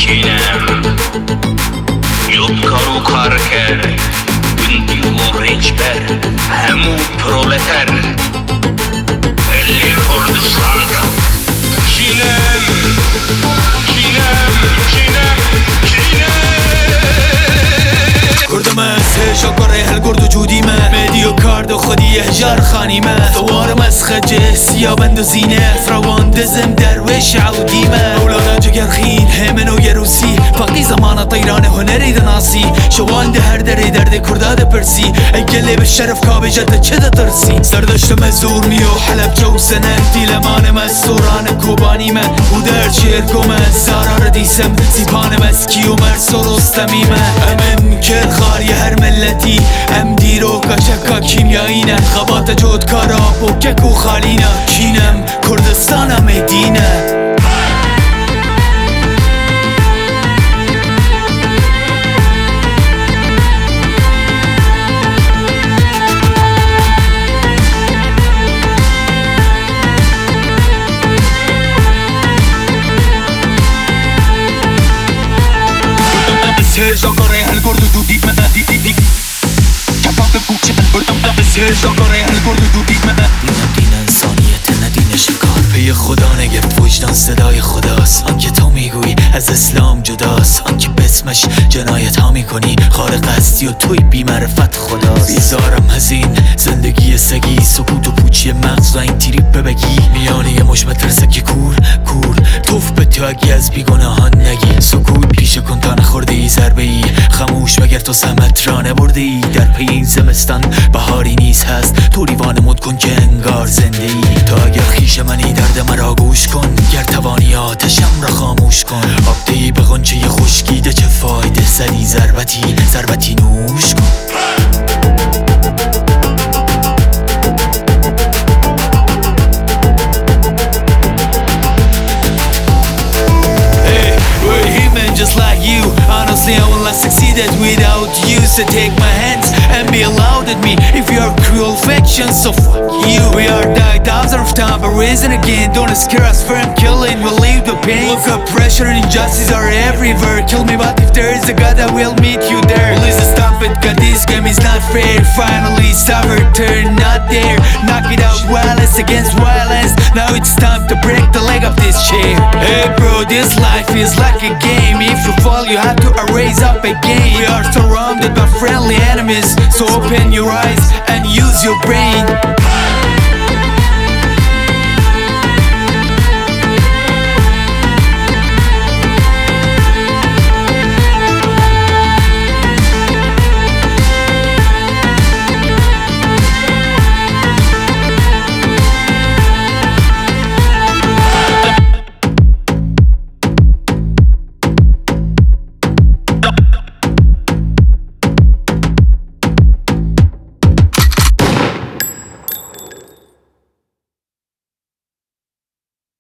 کینم یوب کارو کار کرد وندی و ریچ بر همو پرولتر اللي کردستان کینم کردم از شاکاره هل گرد و جودی من مدیو کارد و خودی هجار خانی من دوارم از خجه سیابند و زینه روان دزم درویش عودی من مولانا جگرخین همن و یروسی فقی زمان طیران هنری دناسی شوان ده هر دری درد کرداد پرسی ای گله به شرف کابه جد چه ده ترسی سردشتم از زورمی و حلب جو سنن دیلمانم از سوران کوبانی من و در چرکم از زارار دیسم زیپانم از کیو مرس و رستمی من امن کل خاری هر ملتی ام دیرو کشکا کیمیایی نه خبات جود کارا پوکک و خالینا کینم کردستانم دینه شاکاره هل گرد و دودی من دیدی کفاف پوچه بردم شاکاره هل گرد و دودی من دین انسانیت نه دین شکار پی خدا نگفت وجدان صدای خداست آنکه تو میگویی از اسلام جداست آنکه بسمش جنایت ها میکنی خارق هستی و توی بی معرفت خداست بیزارم از این زندگی سگی سکوت و پوچی مغز و این تریپ ببگی میانه یه مش مترسکی کور توف به تو اگی از بیگناهان نگی سکوت پیش کن تا نخورده ای ضربه ای خموش مگر تو سمت را نبرده ای در پی این زمستان بهاری نیز هست تو لیوان مد کن که انگار زنده ای تو اگر خیش منی درد مرا گوش کن گر توانی آتشم را خاموش کن آبدهی به غنچه خشکیده چه فایده زدی ضربتی نوش کن just like you. Honestly, I will not succeeded without you. So take my hands and be allowed at me. If you are cruel fiction, so fuck you. We are died thousands of times, but risen again. Don't scare us from killing, we'll leave the pain. Look up, pressure and injustice are everywhere. Kill me, but if there is a God, I will meet you there. Please stop it, God, this game is not fair. Finally, stop her turn, not there. Knock it out, violence against violence. Now it's time to break the leg of this chair. Hey bro, this life is like a game. If you fall, you have to raise up again. We are surrounded by friendly enemies, so open your eyes and use your brain.